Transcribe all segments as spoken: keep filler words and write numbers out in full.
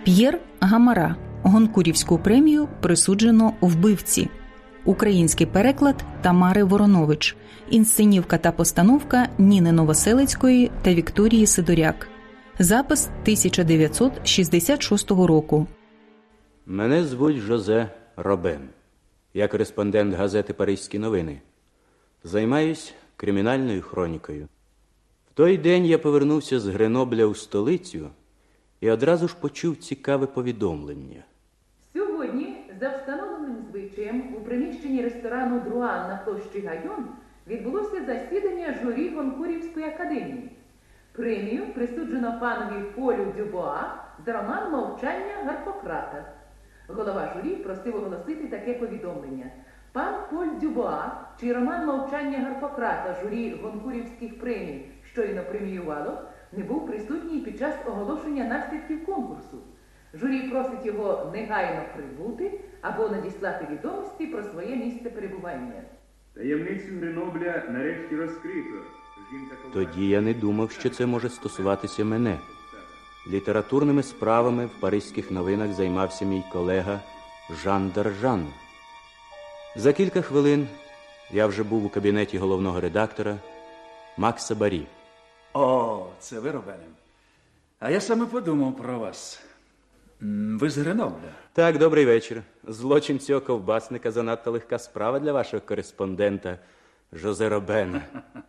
П'єр Гамара. Гонкурівську премію присуджено вбивці. Український переклад Тамари Воронович. Інсценівка та постановка Ніни Новоселицької та Вікторії Сидоряк. Запис тисяча дев'ятсот шістдесят шостого року. Мене звуть Жозе Робен. Я кореспондент газети «Паризькі новини». Займаюсь кримінальною хронікою. В той день я повернувся з Гренобля у столицю і одразу ж почув цікаве повідомлення. Сьогодні, за встановленим звичаєм, у приміщенні ресторану «Друан» на площі Гайон відбулося засідання журі Гонкурівської академії. Премію присуджено панові Полю Дюбуа за роман «Мовчання Гарпократа». Голова журі просив оголосити таке повідомлення. Пан Поль Дюбуа, чий роман «Мовчання Гарпократа» журі Гонкурівських премій щойно преміювало, не був присутній під час оголошення наслідків конкурсу. Журі просить його негайно прибути або надіслати відомості про своє місце перебування. Таємницю Гренобля нарешті розкрито. Тоді я не думав, що це може стосуватися мене. Літературними справами в «Паризьких новинах» займався мій колега Жан Даржан. За кілька хвилин я вже був у кабінеті головного редактора Макса Барі. О, це ви, Робене. А я саме подумав про вас. Ви з Гренобля? Так, добрий вечір. Злочин цього ковбасника занадто легка справа для вашого кореспондента Жозе Робена.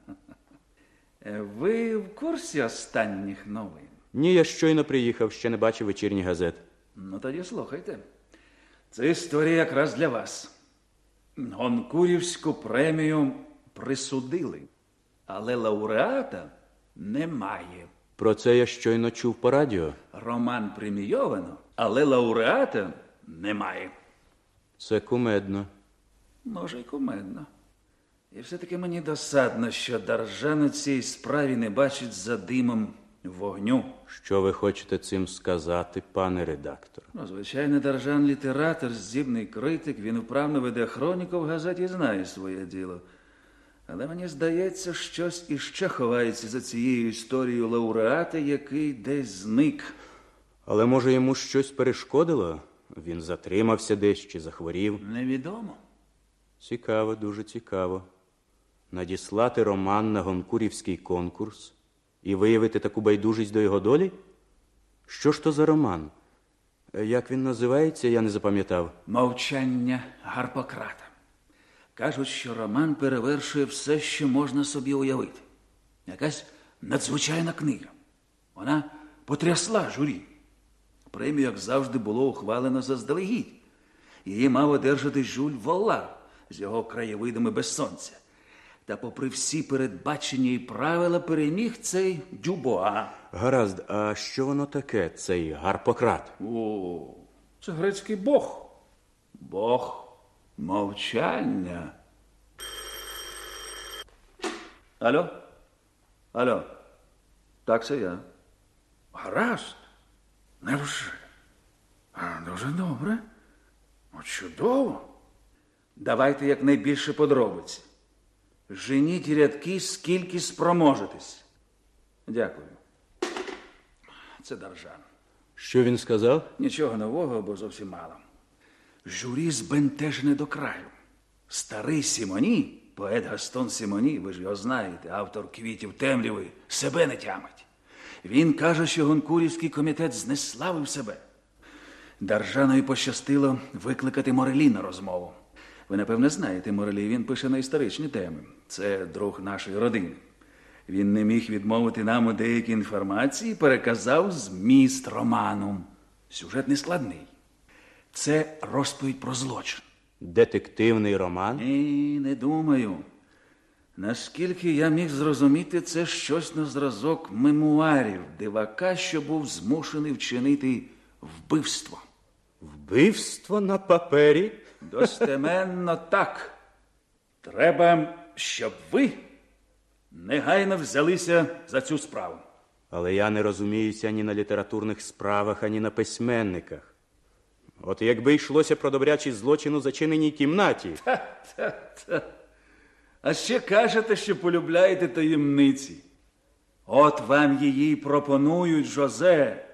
Ви в курсі останніх новин? Ні, я щойно приїхав, ще не бачив вечірніх газет. Ну, тоді слухайте. Це історія якраз для вас. Гонкурівську премію присудили, але лауреата немає. Про це я щойно чув по радіо. Роман премійовано, але лауреата немає. Це кумедно. Може, й кумедно. І все-таки мені досадно, що Даржан у цій справі не бачить за димом вогню. Що ви хочете цим сказати, пане редактор? Ну, звичайно, Даржан літератор, здібний критик, він вправно веде хроніку в газеті і знає своє діло. Але мені здається, щось іще ховається за цією історією лауреата, який десь зник. Але, може, йому щось перешкодило? Він затримався десь чи захворів? Невідомо. Цікаво, дуже цікаво. Надіслати роман на гонкурівський конкурс і виявити таку байдужість до його долі? Що ж то за роман? Як він називається, я не запам'ятав. «Мовчання Гарпократа». Кажуть, що роман перевершує все, що можна собі уявити. Якась надзвичайна книга. Вона потрясла журі. Премію, як завжди, було ухвалено заздалегідь. Її мав одержати Жюль Воллар з його краєвидами без сонця. Та попри всі передбачення і правила переміг цей Дюбуа. Гаразд, а що воно таке, цей Гарпократ? О, це грецький бог. Бог мовчання. Алло? Алло? Так, це я. Гаразд. Невже? А, дуже добре. О, чудово. Давайте якнайбільше подробиці. Женіть рядки, скільки спроможетесь. Дякую. Це Даржан. Що він сказав? Нічого нового, бо зовсім мало. Журі збентежене до краю. Старий Сімоні, поет Гастон Сімоні, ви ж його знаєте, автор «Квітів темряви», себе не тямить. Він каже, що Гонкурівський комітет знеславив себе. Даржанові пощастило викликати Морелі на розмову. Ви, напевне, знаєте, Морелі, він пише на історичні теми. Це друг нашої родини. Він не міг відмовити нам у деякій інформації, переказав зміст роману. Сюжет нескладний. Це розповідь про злочин. Детективний роман? Ні, не думаю. Наскільки я міг зрозуміти, це щось на зразок мемуарів дивака, що був змушений вчинити вбивство. Вбивство на папері? Достеменно так. Треба, щоб ви негайно взялися за цю справу. Але я не розуміюся ані на літературних справах, ані на письменниках. От якби йшлося про добрячий злочин у зачиненій кімнаті. Та-та-та. А ще кажете, що полюбляєте таємниці. От вам її пропонують, Жозе.